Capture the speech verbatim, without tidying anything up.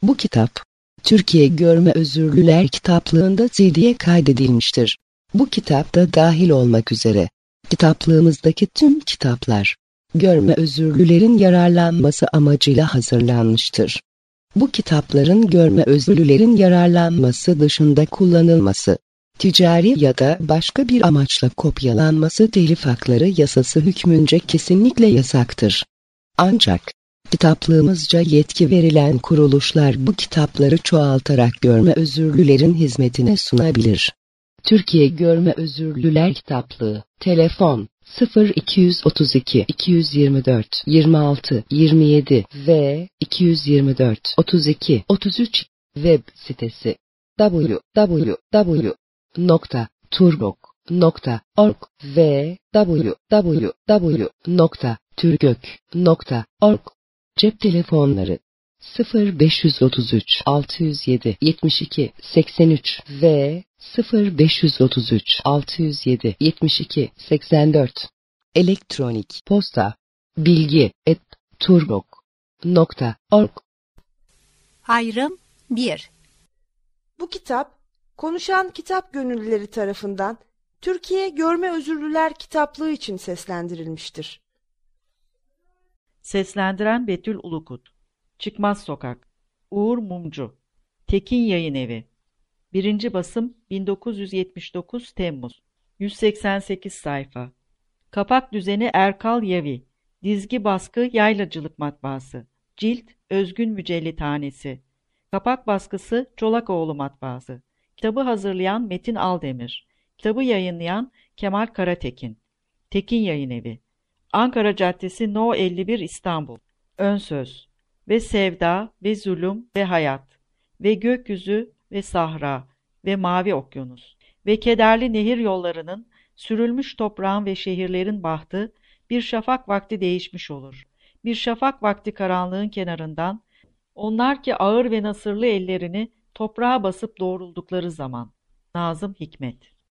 Bu kitap, Türkiye Görme Özürlüler Kitaplığı'nda C D'ye kaydedilmiştir. Bu kitapta dahil olmak üzere, kitaplığımızdaki tüm kitaplar, görme özürlülerin yararlanması amacıyla hazırlanmıştır. Bu kitapların görme özürlülerin yararlanması dışında kullanılması, ticari ya da başka bir amaçla kopyalanması telif hakları yasası hükmünce kesinlikle yasaktır. Ancak, kitaplığımızca yetki verilen kuruluşlar bu kitapları çoğaltarak görme özürlülerin hizmetine sunabilir. Türkiye Görme Özürlüler Kitaplığı, telefon sıfır iki otuz iki iki yüz yirmi dört yirmi altı yirmi yedi ve iki yüz yirmi dört otuz iki otuz üç. Web sitesi double-u double-u double-u nokta turgok nokta org ve double-u double-u double-u nokta turgök nokta org. Cep telefonları sıfır beş otuz üç altı yüz yedi yetmiş iki seksen üç ve sıfır beş otuz üç altı yüz yedi yetmiş iki seksen dört. Elektronik posta bilgi et turgok nokta org. Ayrım bir. Bu kitap, konuşan kitap gönüllüleri tarafından Türkiye Görme Özürlüler Kitaplığı için seslendirilmiştir. Seslendiren Betül Ulukut. Çıkmaz Sokak. Uğur Mumcu. Tekin Yayınevi. Birinci basım bin dokuz yüz yetmiş dokuz Temmuz. yüz seksen sekiz sayfa. Kapak düzeni Erkal Yavi. Dizgi baskı Yaylacılık Matbaası. Cilt Özgün Mücellitanesi. Kapak baskısı Çolakoğlu Matbaası. Kitabı hazırlayan Metin Aldemir. Kitabı yayınlayan Kemal Karatekin. Tekin Yayınevi. Ankara Caddesi No elli bir İstanbul. Ön söz. Ve sevda ve zulüm ve hayat ve gökyüzü ve sahra ve mavi okyanus ve kederli nehir yollarının, sürülmüş toprağın ve şehirlerin bahtı bir şafak vakti değişmiş olur. Bir şafak vakti karanlığın kenarından, onlar ki ağır ve nasırlı ellerini toprağa basıp doğruldukları zaman. Nazım Hikmet.